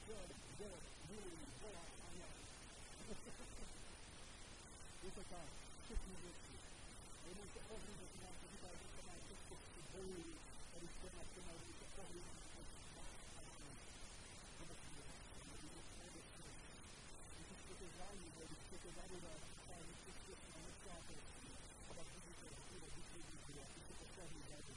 šel, jde, mluví, volá a já. Je to tak, všechny věci. A jenom se ohlídnout, že nám to říká, že to má všechno bojují, tady se na to mají, že to ohlídnout, že to má a já. Když chcete zájmu, když chcete zadodat, a když chcete na nepřátel, a pak vidíte, že bude vyklidit, a když se postaví zájmu,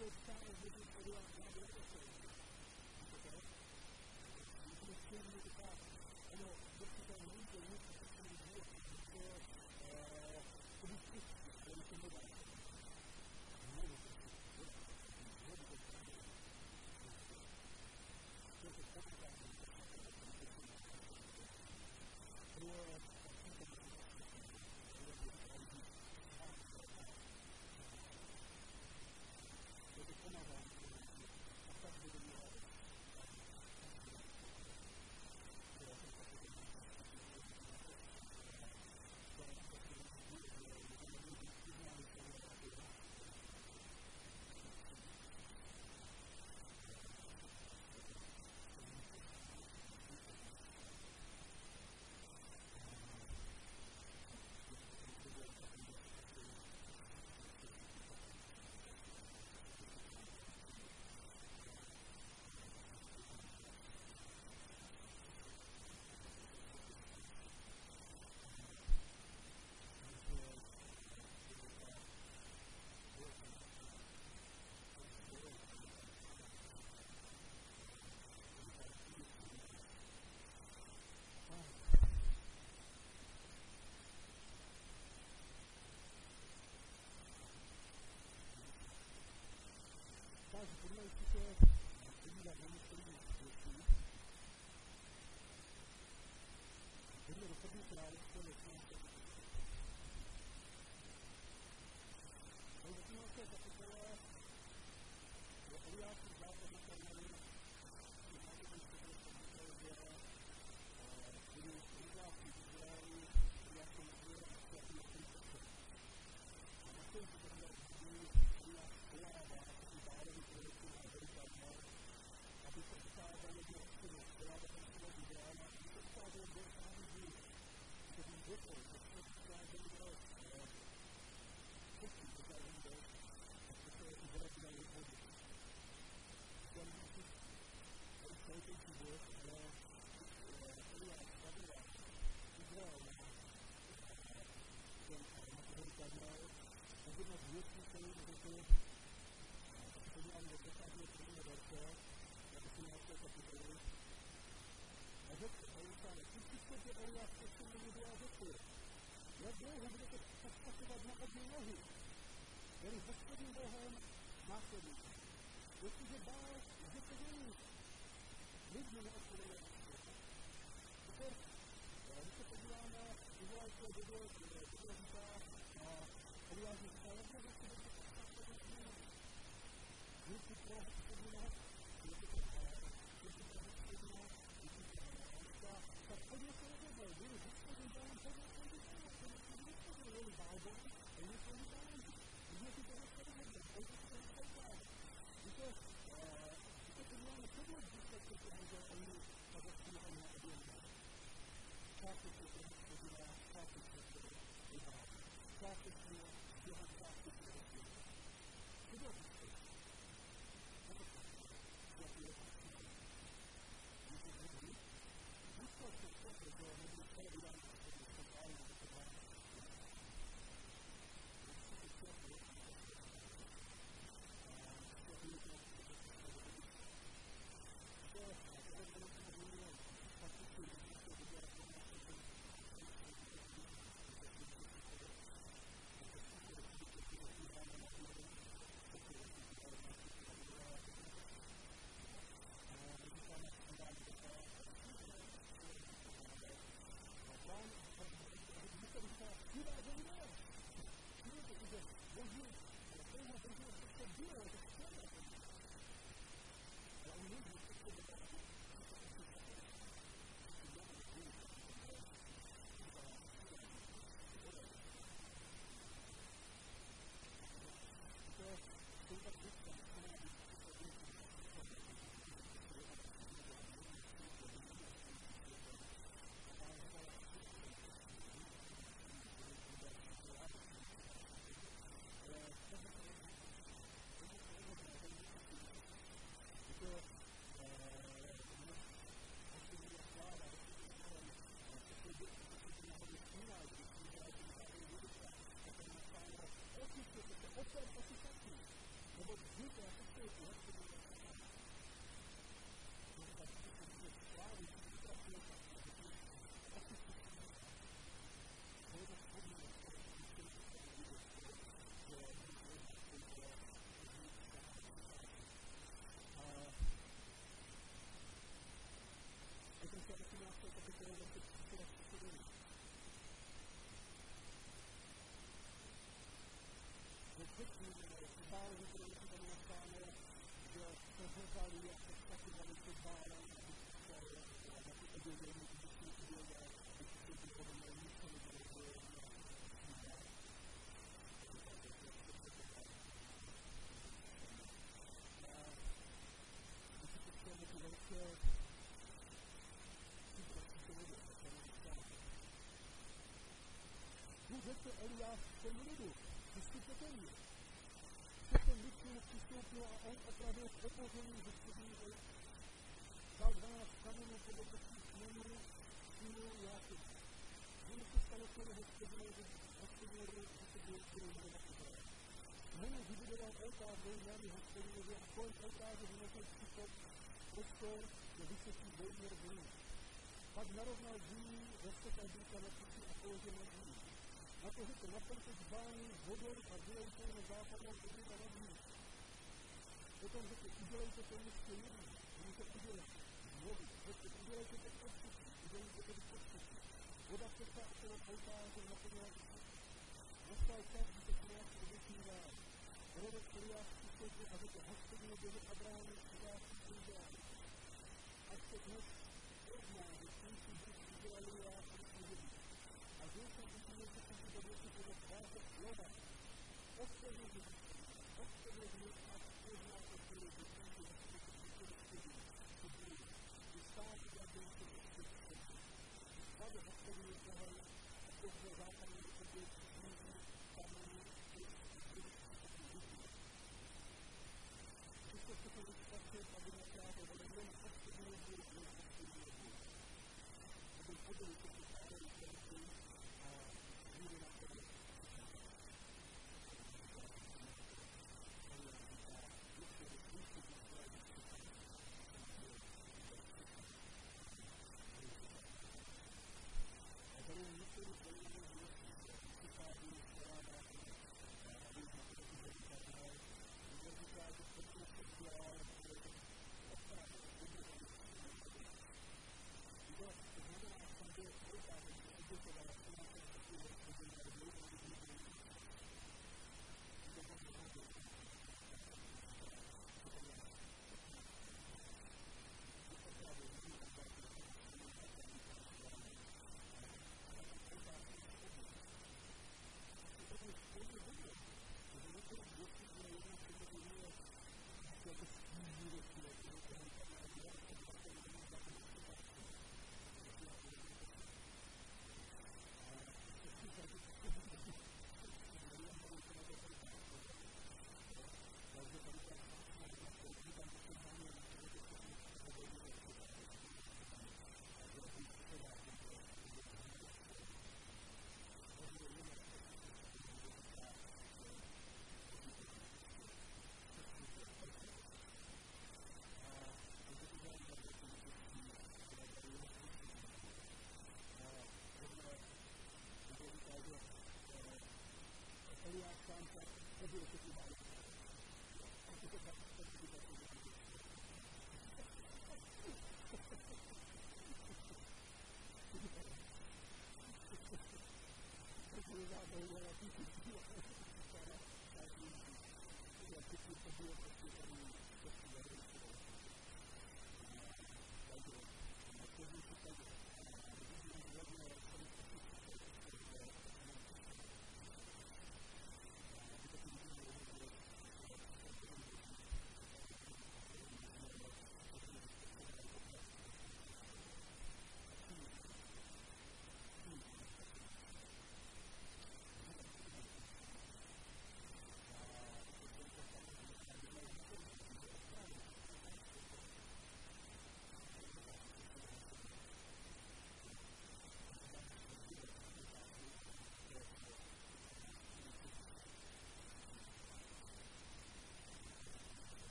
good child living for the other person. Okay? You can assume you the fact, I know, this is a major need to continue to work before to be Christian, when you can live out. Really good. Really good. There's a point that you can verze, kterou si tady nastáme, že se řezali a se zkazovali před Bálem, aby šel na ty obědění, když si udělal, když si ty podobné museli byli Bůh řekl Eliáš tomu lidu, přistupte ke mně. Se ten lid k němu přistoupil a on opravil opořený hospodinný lid. Vzal 12 kamenů podle svých kmenů, přijmul Jákob. Znovu se stalo tělo hospodinný lid, že se byl budovat Izrael. Znovu vybudoval oltář ve jménu hospodinovi a kolem oltáře vynesl prostor do vysoký dvojměr vlny. Pak narovnal dům, rozsekal důka na kusy a položil na dům. Na to řekl, naplňte žbány vodou a vylejte na západnou vodu a na dům. Potom řekl, udělejte to ještě jednou, můžete udělat vodu. Řekl, udělejte to prostředí, udělejte to prostředí. Voda přestá okolo oltáře naplňila kusy. Nastal čas, kdy se Eliáš obětí dál. Prorok Eliáš přistoupil a řekl, Hospodine Bože Abrahamu, Izáku a Izraeli. Ať se dnes pozná, že jsem si Bůh Izraeli já a služebí. A že jsem učinil všechny do věci podle svého slova. Odpověděl a pozná odpověděl, že jsem si všechny do studií, že státy dělají se prostředky. Skladu Hospodine Bohem a pozděl západní oběť zmíří kamení Wszystko, co są wystarczy, aby na prawo, ale nie ma odpowiedniej góry, nie ma odpowiedniej góry. Aby podjął się tych parę i a góry na sobie.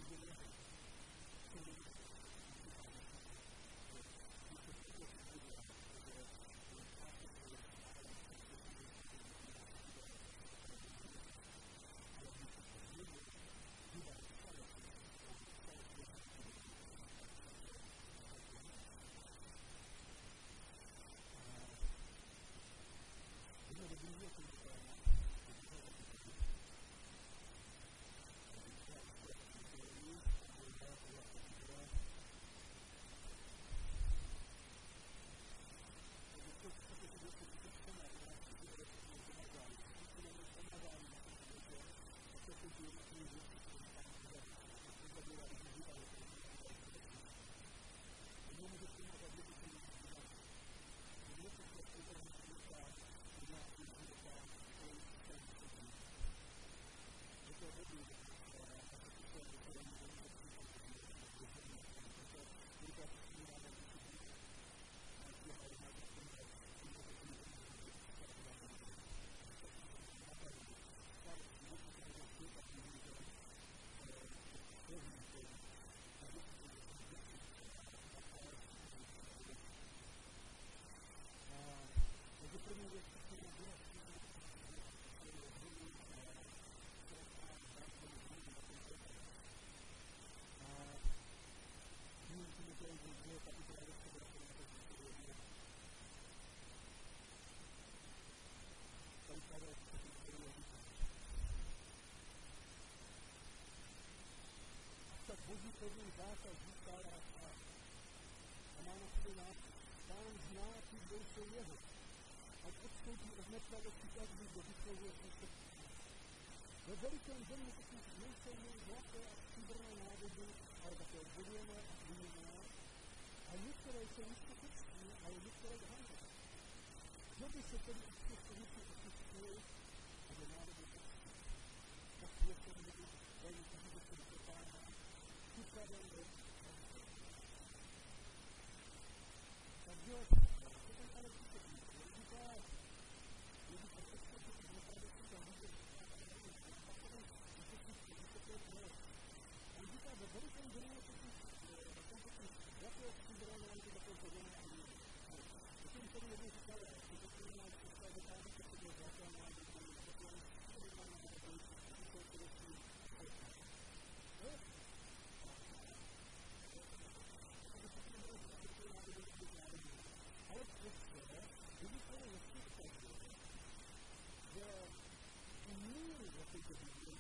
Boží zákaz vykládá sám. A má na sobě nápis. Pán zná ty, kdo jsou jeho. Ať odstoupí od nepravosti každý, kdo vyslovuje své. Ve velikém země totiž nejsou jen zlaté a stříbrné nádoby, ale také dřevěné a hliněné. A některé jsou nízkopečné, ale některé hanné. Kdo by se tedy od těchto věcí očistil, aby nádoby pečky. Tak je to někdy velmi každý, kdo se páná, připraven do takže to ten ale vysvětlí. Říká, že by to všechno nepravděpodobně tam vidět, on říká, že velikém země totiž jakého stříbrné nádoby takové zelené a hliněné. Tím tedy jednou říkal, že to je náš představ, že tam se to bylo zlaté nádoby, takové stříbrné nádoby, takové především ale prostě, kdyby to je neskutečné, že tu míru, jakou to vidí,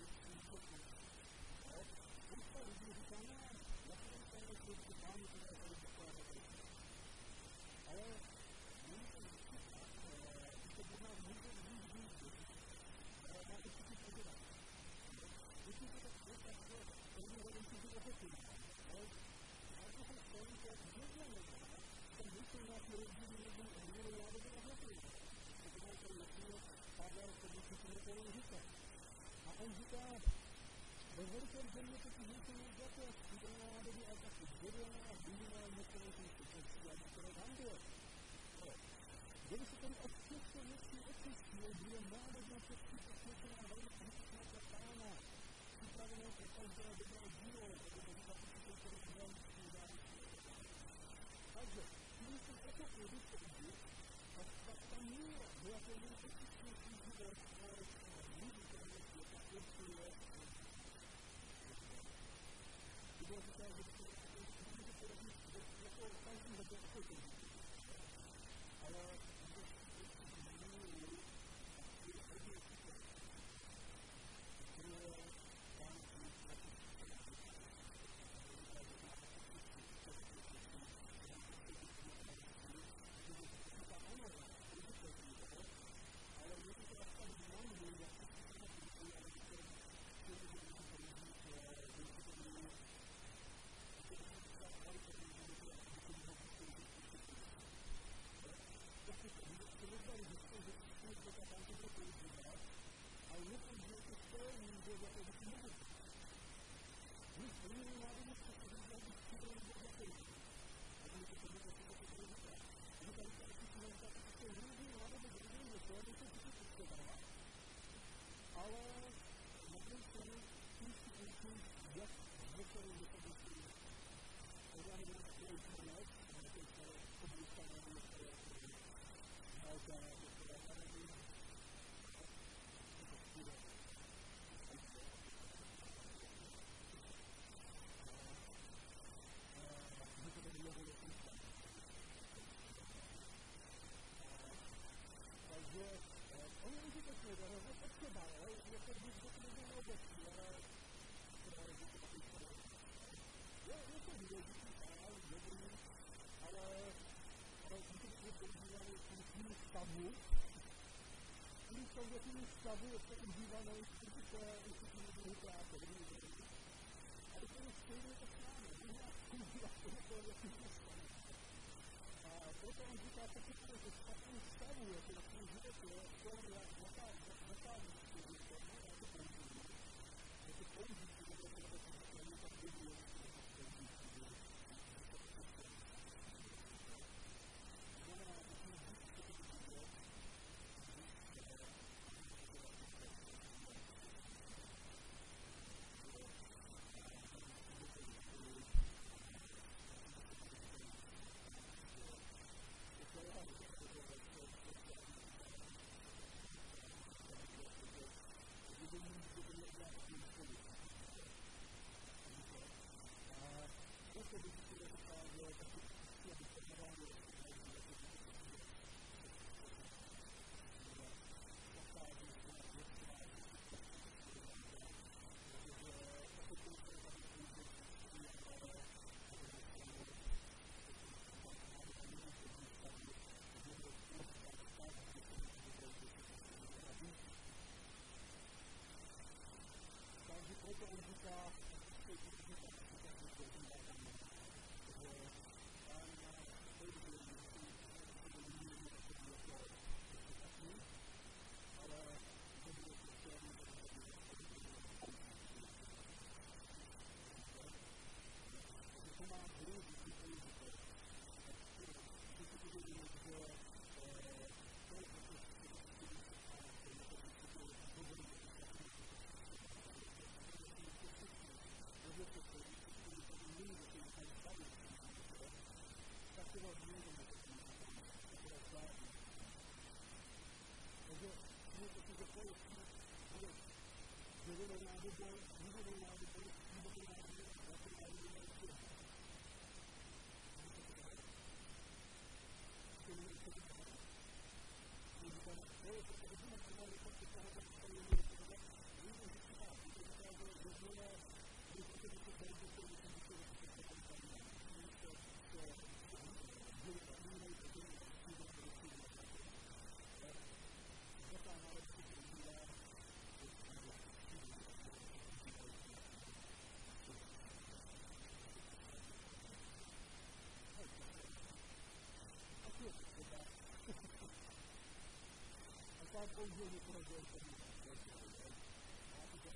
spousta lidí říká, ne, já to tady prostě pánu, to je tady dokládat. Ale není to neskutečné, když to možná může víc, ale má to všichni podělat. Když to tak je, první hodin si to efektivní, ale na druhou stranu to je věděné, tam nejsou nějaké rozdíly mezi hnědou nádoby a zlatou. To má tady jasně Pavel, který si to nepovolí říkat. A on říká, ve velikém země totiž nejsou jen zlaté a stříbrné nádoby, ale taky dřevěné a hliněné a některé jsou skutečné a některé hambě. Kdyby se tedy od těchto věcí očistil, bude nádobná pečky posvěcená velmi kritičná pro Pána, připravenou pro každé dobré dílo, protože říká, že to je tedy velmi závisí. Takže, když jsem pochopil výpovědi, tak ta míra, do jaké můžu očistit svůj život, lidí, které je světa, určuje. Když říká, že to může poradit, jako každý hodně ochotil. Ale když míru, tak je hodně ochotil. Ukryje Pán Bůh na to, ale mě to tak tak znamená, jak to se na to ale to ale na druhou stranu tím si určují, jak stavu, když jsou v jakým stavu je to užívané instituční druhu práce. A to je stejně to s námi, my nějak užíváme to, jakým to stane. A proto on říká, pokud to je v špatném stavu, jako na svém životě, to je zakází s tím, že to používá. Je to používá, že to je tak Biblia, použil někoho, kdo je to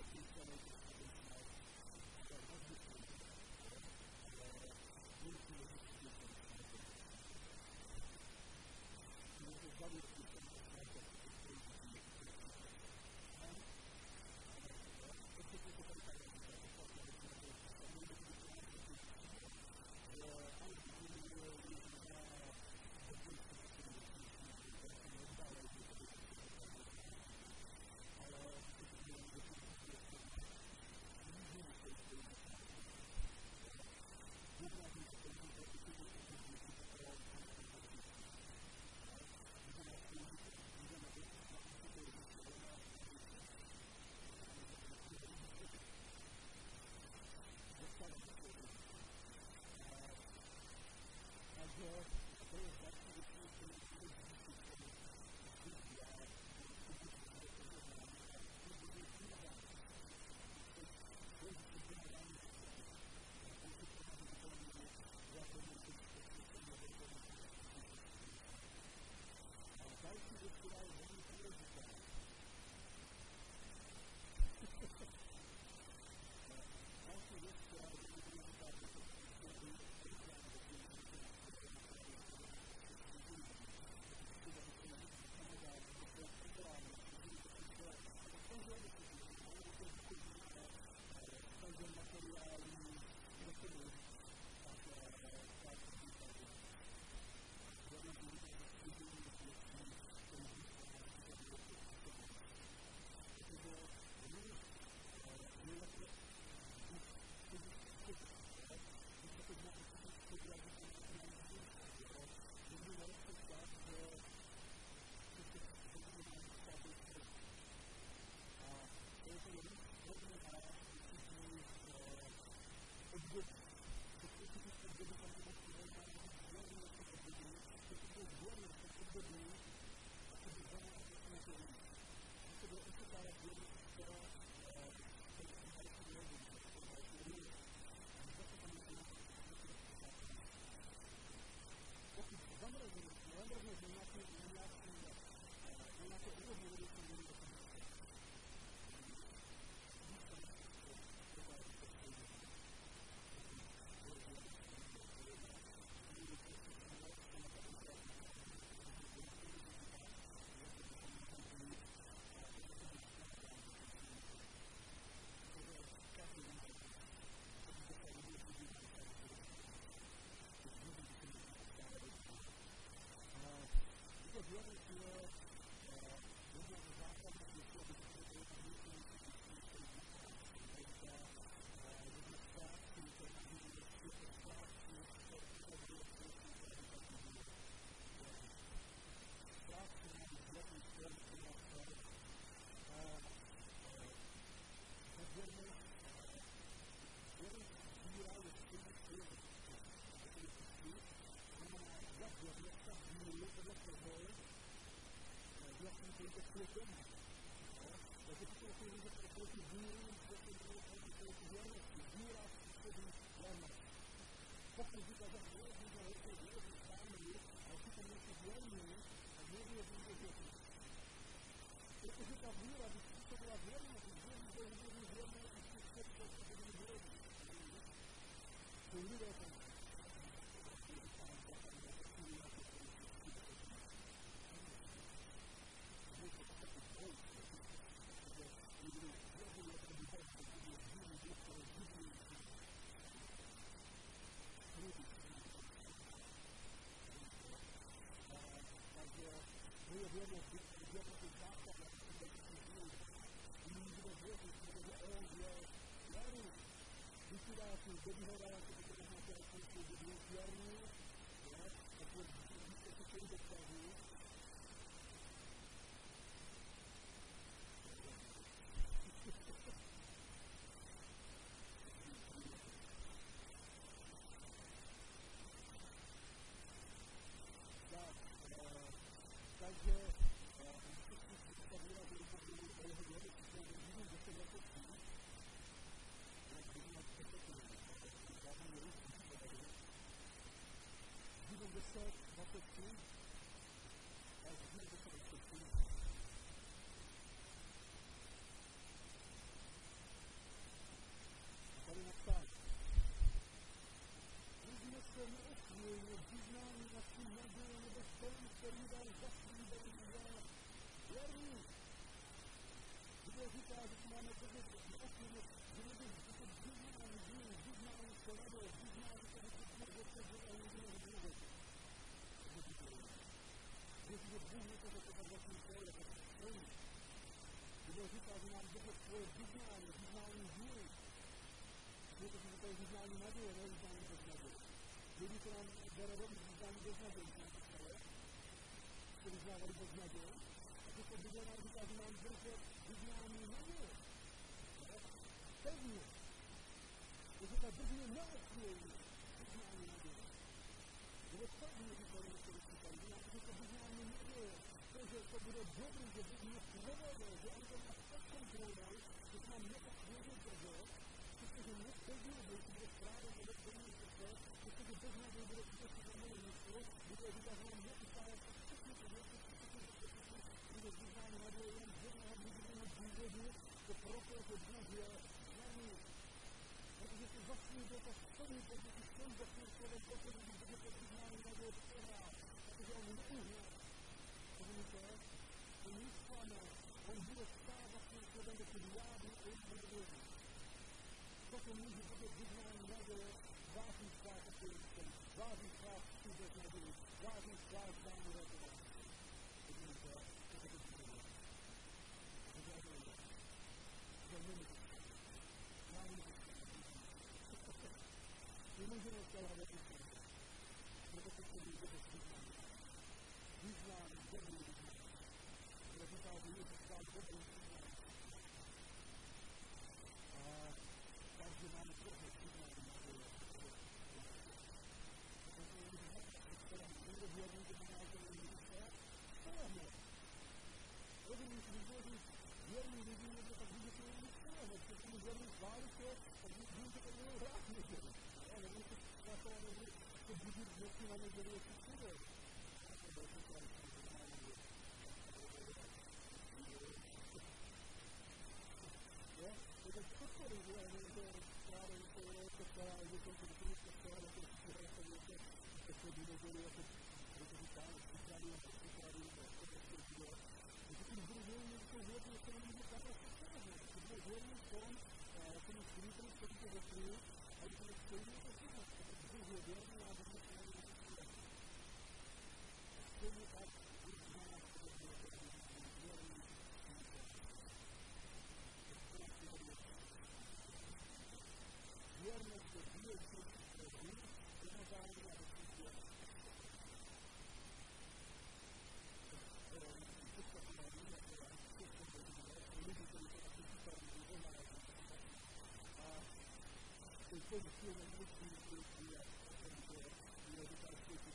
věci, znamená, jak se díly podle toho, v jakým kontextu je téma. Takže to jsou lidi, kteří proti víru, proti věrnosti. Víra způsobí věrnost. Pokud říká, že věří, že je věří stále, ale přitom nejsi věrný, tak nevěří, že věří. Protože ta víra by způsobila věrnost, věří, že je věrný, i způsobí, že je věří. Jsou lidé tam.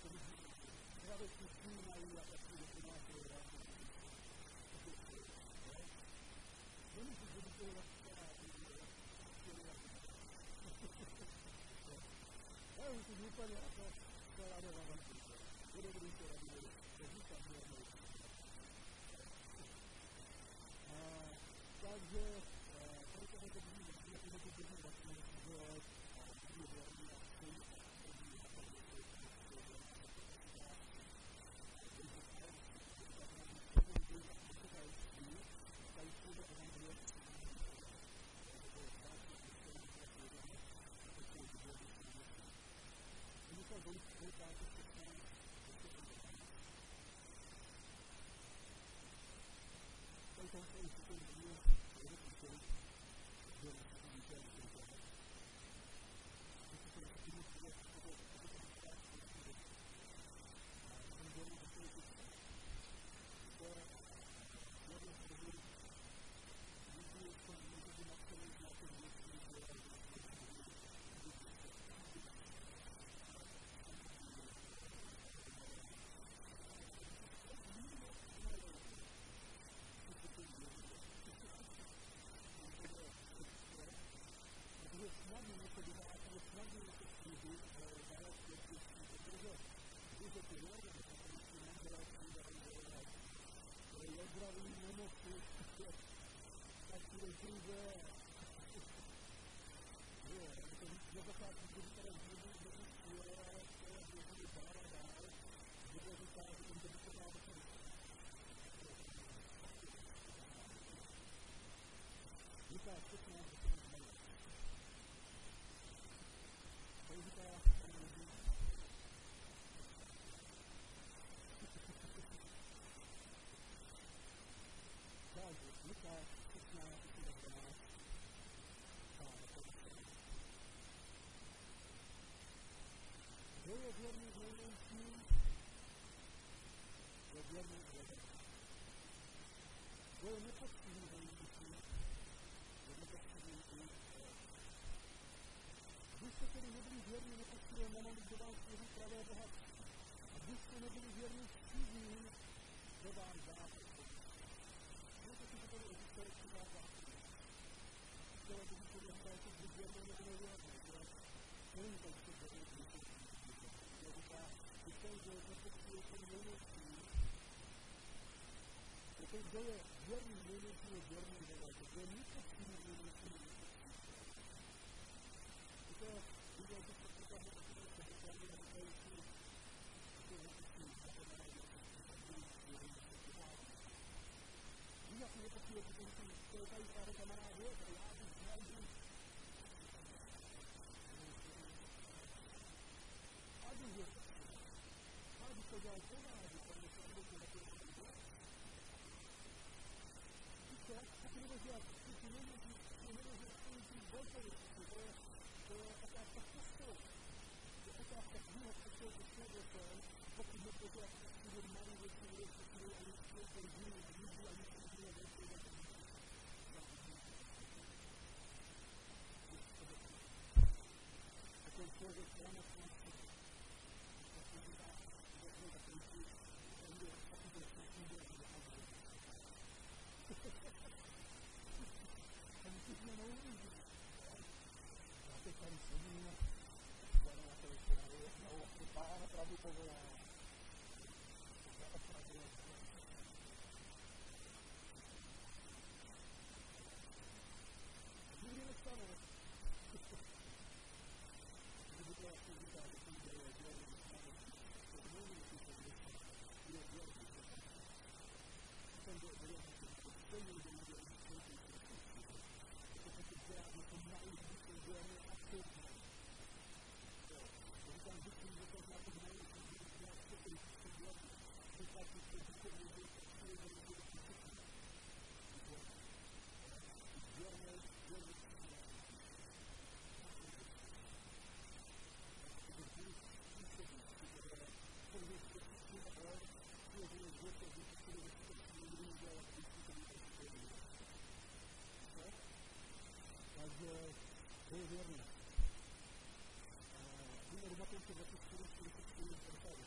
Právě si snímají a tak si dokonáte rád. Nemůžu, že by to je já už si úplně jako celá nevám. Bude dobrý to rady, to říkám, že je můj. Takže, proto to vidíme, že to vidíme vlastně, že je věrný a stojí a stojí a stojí. Kdo je věrný největší, je věrný největší. Kdo je nepoctivý největší, je nepoctivý. To je lidé, když se připravuje o tom, že se vypravuje na největší, to je nepoctivý. Víš, jak nepoctivý, protože to je tady právě kamarád, je, tady já bych znajdu. A když je poctivý. A když to dělají pomády, protože se odvětí na to, taky nemožná, ty nemůžu to je otázka kostel. To je otázka druhého kostel, to člověkem, pokud nebude jak takové malé věci, které ani člověk jiný, nikdy ani jiné věci, takový člověk rámec vlastně, takový říká, že takový si, on je takový věci, ani si mě neuvidí. Já teď tady sedím, já na to ještě najednou, to pána pravdu povolá. Já opravdu nikdy nestane. Kdyby to asi říká, že jsem byl věrný, to nevím, jestli to je věrný. Jsem byl věrný, to je věrný. Děláme to najdřív, děláme absolutně. Říkám vždycky, že to zná těch nejlepších, že to dělá všechny, co dělá, říkám si, že to dělá, že to dělá, že to dělá. Děláme, děláme. Takže to je věrné. Víme, že dokonce 2444 portálu.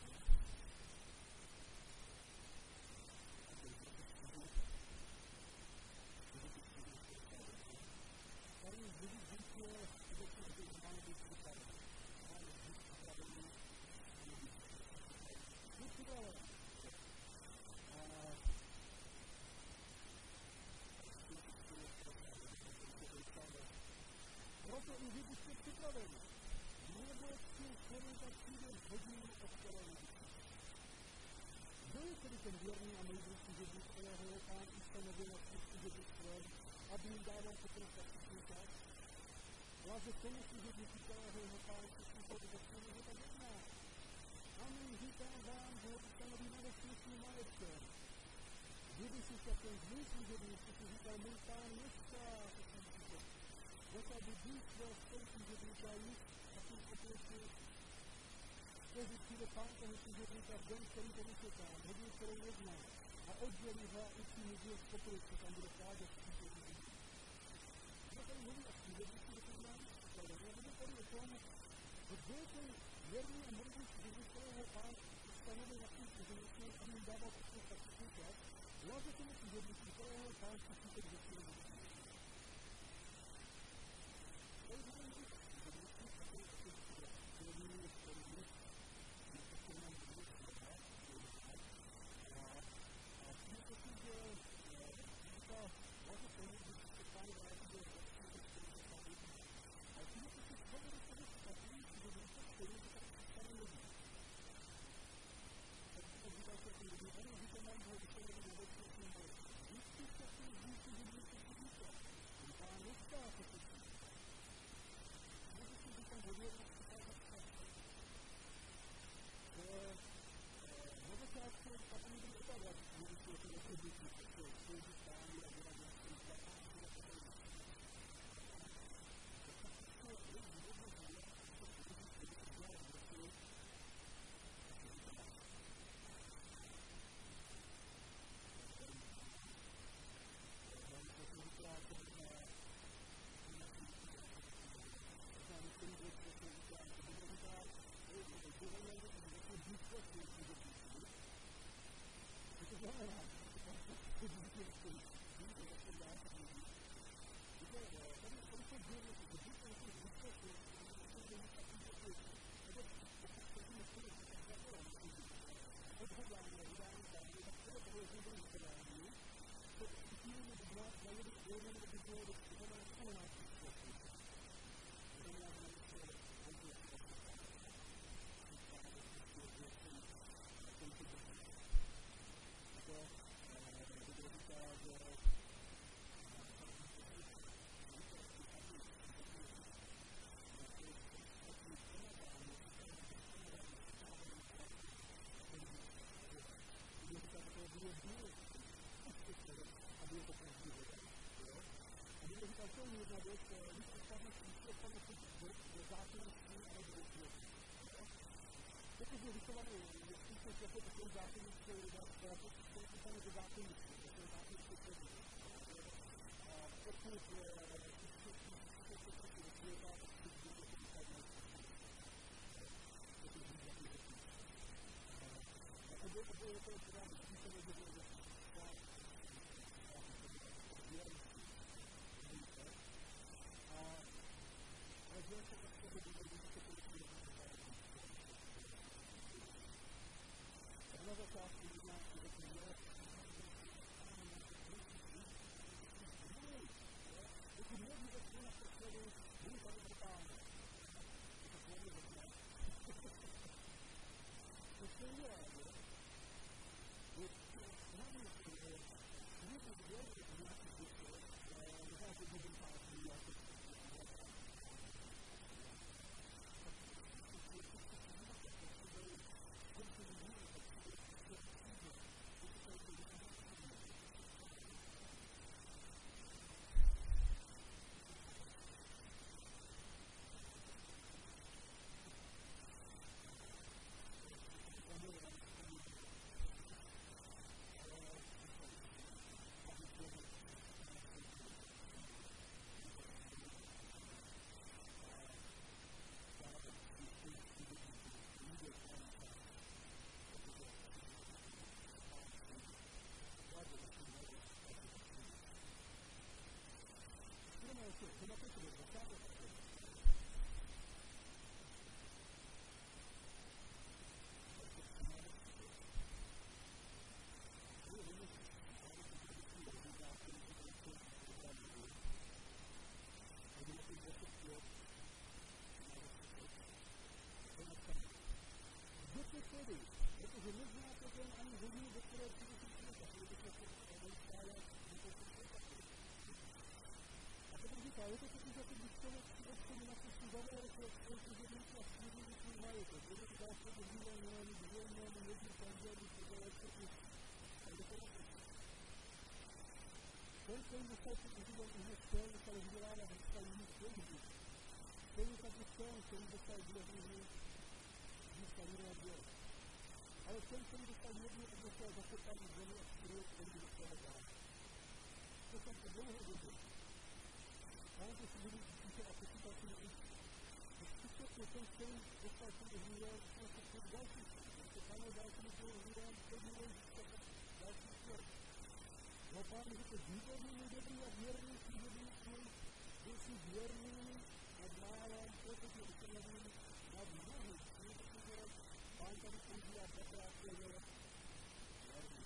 Tady vidí dítě, kde máme být připraveni. Máme být připraveni. Buď připraveni. Proto i vy buďte připraveni. Nebo si člověka přijde hodinu od kterého kdo je tedy ten věrný a moudrý služebník, kterého je Pán ustanovil na svým služebnictvem, aby jim dával potrestat všichni čas? Vláze tomu služebníku, kterého jeho Pán přišel do svého života jedná. Amen, říkám vám, že ho ustanoví na vesmístním majetkem. Kdyby si však ten zlý služebník, si říkal, můj Pán nechcá, by Bůh své spoluslužebníka jít a tím potěšil. Tehdy přijde Pán toho služebníka v den, který to vyčeká, hodinu, kterou nezná, a oddělí ho a učí mu díl z pokoje, co tam bude kládět v tímto lidí. Kdo tady mluví o služebníku, do toho nám skladení, a bude tady o tom, kdo je ten věrný a moudrý služebník, kterého Pán ustanovil na tím služebnictvem, aby jim dával potrestat všichni čas, vláze tomu služebníku, kterého Pán přišel do svého života. rozvíjení, dvojnému, jednu pondělí, předělečku, a je to rozvíjení. Ten, který dostal si užívat už chtěl, dostal vzdělávat, dostal jiných služby. Stejně tak i ten, který dostal dlužný, získal jiné dělo. Ale ten, který dostal jednu, dostal zakopaný zemi a skryl, který by dostal dál. To jsem to dlouho dobu. Mám to si budu píše a počítat si neučit. Skutečně ten, který dostal si užívat, jsem se před další svět. Když ano, další svůj užívat, to bude získat další svět. No pán řekl, výborný, můj dobrý a věrný služebníku, byl jsi věrný nad málem, proto tě ustanovím nad mnohým. Protože pán tady používá dvakrát slovo věrný.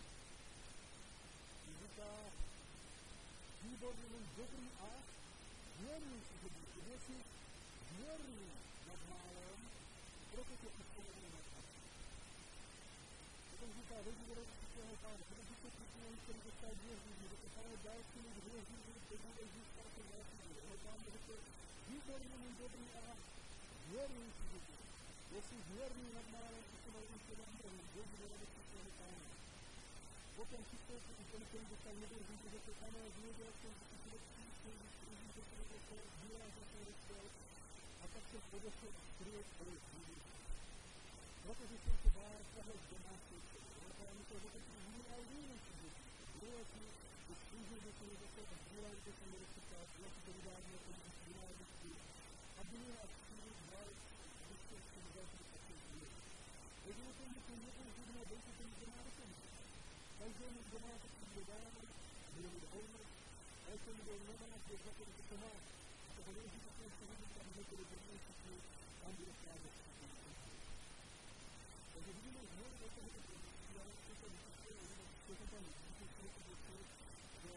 Říká, výborný, můj dobrý a věrný služebníku, byl jsi věrný nad málem, proto tě ustanovím nad mnohým. Potom říká, vezmi do roky svého pána, protože se připraví, který dostal věřlivý, že to pane další lidi věřlivý, to bude získat ten další lidi. Ale pán řekl, výborný, můj dobrý a věrný služebník. Jestli věrný nad málem, ustanovím se nad mnohým, vezmi do roky svého pána. Potom přistoupil i ten, který dostal nevěřlivý, že to pane věděl, jsem si předtím, jsem si předtím, že to dostal, dílá, že jsem dostal, a tak jsem odešel a skryl svoje služby. Protože jsem se bál toho z domácnosti. Ale mi to řekl, že jiný a jiný služby. Bylo ti, že služil do toho zase a sdělal, že jsem nedostal, bylo ti to vydávno, to by si vydávno vždycky. A byli nás chvíli dál, vždycky s tím dalším takovým chvíli. Jedině to, že jsem jednou zhodně, dejte to mi doma do tomu. Každému domácnosti dodáme, bude mít hodně, a jestli mi jdou nomáct, je za to, že to má. A to hodně, že to se hodně, tam bude to dobrý všichni, tam bude správně všichni. Takže vidíme znovu do toho, že já jsem to vypustil, že jsem tam vypustil, že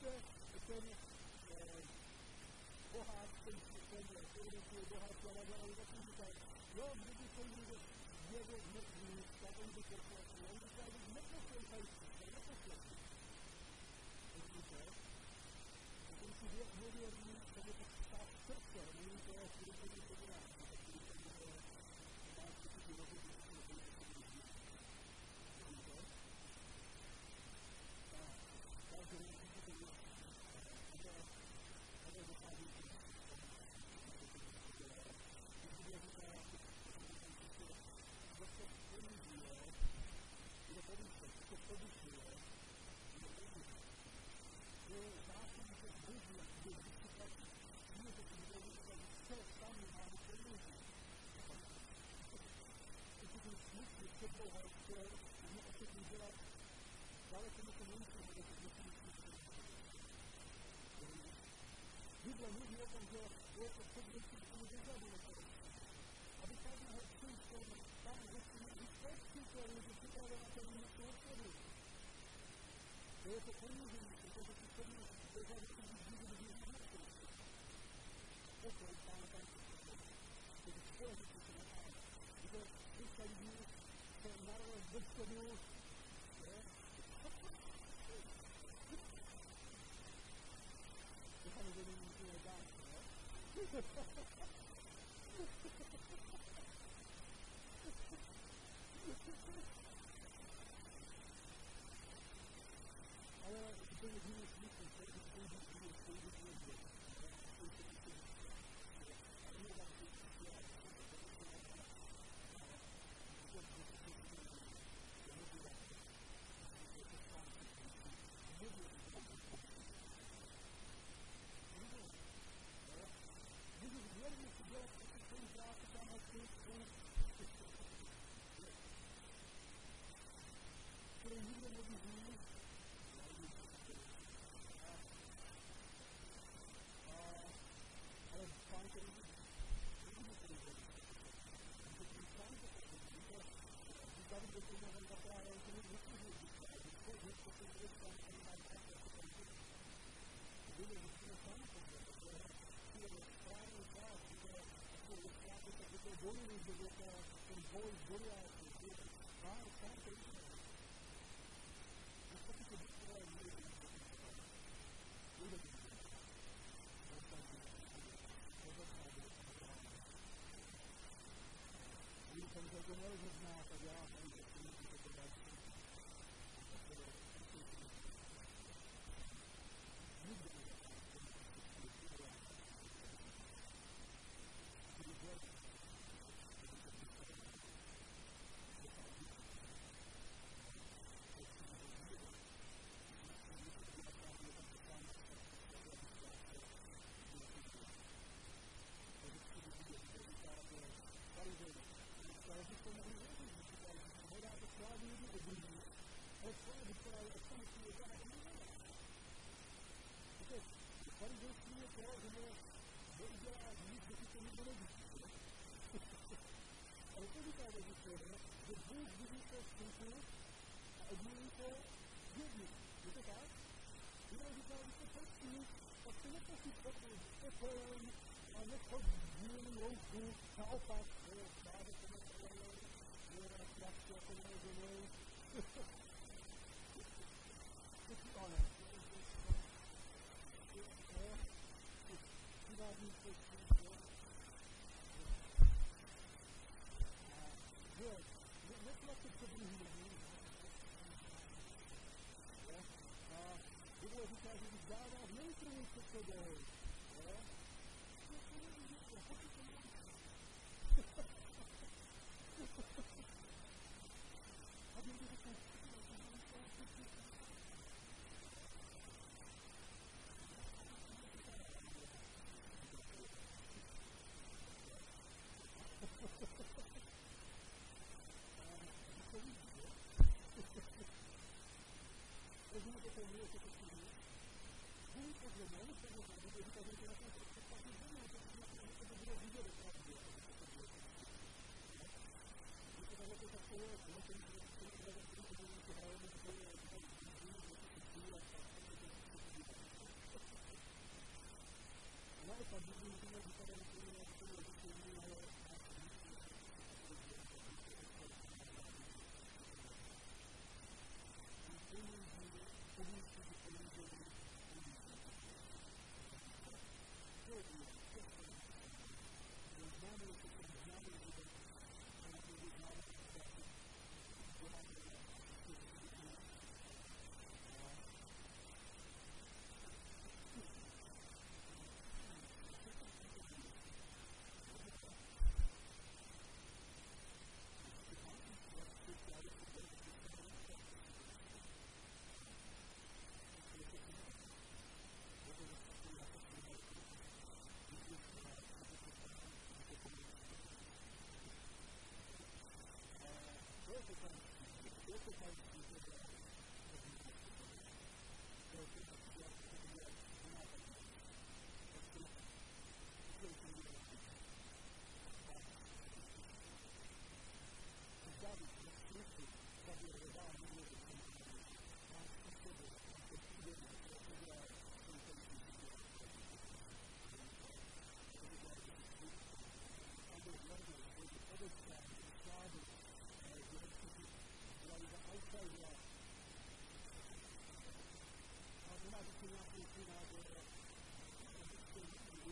ten boháč, ten je boháč, ale taky říkal, jo, kdyby se někdo zjevil mrtvý, tak on by poslechl. On říkal, že neposlouchají, neposlechl. Vidíte? Když si nevěří, tak je to stát srdce, není to, když se to dělá. Tak když se to dělá, vidíte? Takže musíte to dělat. Ale dochází k tomu. Když se říká, že se ponižuje, je povyšuje, to povyšuje, je zásadní, že Bůh je vždycky platí. Tím, že si budou říkat, že vše sami máme ponižit. Když ten smysl před Bohem chtěl, jsme ochotní dělat, daleko my to nemusíme, že to musíme smysl. Bible mluví o tom, že je to předměstí, že tomu nezabilo to. Aby každého příštěm tam řešili i postupili, že připravila ten místo odchodu. To je to ponížení, protože ty předměstí bezali si když budu významnější. Toto je Pán tam připravil. To je spojený, co se nachází. Že spousta lidí se narodil z bezchodu, to samozřejmě musí dát, ne? Ale to je jiný smysl, to je spoužit. Které nikdo nevidí, ale Pán, který vidí, který vidí. Když Pán to vidí, David by se mohl zaprávě, že mi nesmíří říct, a když to je, to se bude Pán, který má tak, jak se tam vidí. Kdyby musíme sami povědět, že je správný čas, že je správný, tak je to bojný, že je to ten boj s Goliášem, že je to Pán, který vidí. Taky to bylo nejlepší. Když jsem to nelze znát, tak já jsem to musím to dát. Nikdy farizejství je to, že neudělá nic, že si to nikdo nevidí. Ale to říká Ježíš, že Bůh vidí to skutku a odmluví to jedni. Je to tak? Když říká, že to poctí, tak se neposí pokolem a nechod dílný louku, naopak, že je stále to neprojel, že je na krátce jako nerozuměj. To si ale. Přivádní prostředí, že neplatit před druhými lidmi. A Bible říká, že když dáváš, nejprve před sebou. To nevidí, to chodí to nevidí. A když to říká, rozumíte to mě, co to chvíli? Bůh pozvedne, on se rozumí, že říká, že to na tom představí země, že to bude vidět opravdu. Když to takhle tak to je, to je, to je,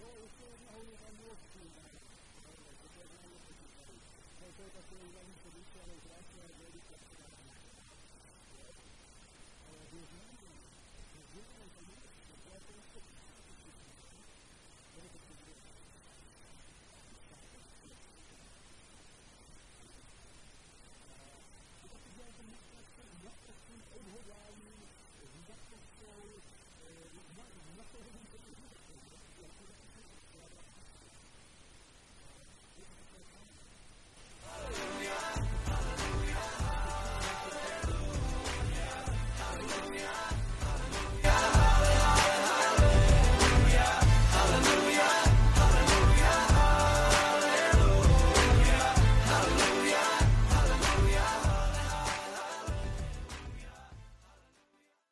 ještě jedna hodně tam bylo skvělá. To je takové hlavní potížky. To je takové hlavní potížky, ale krásné, velmi krásné.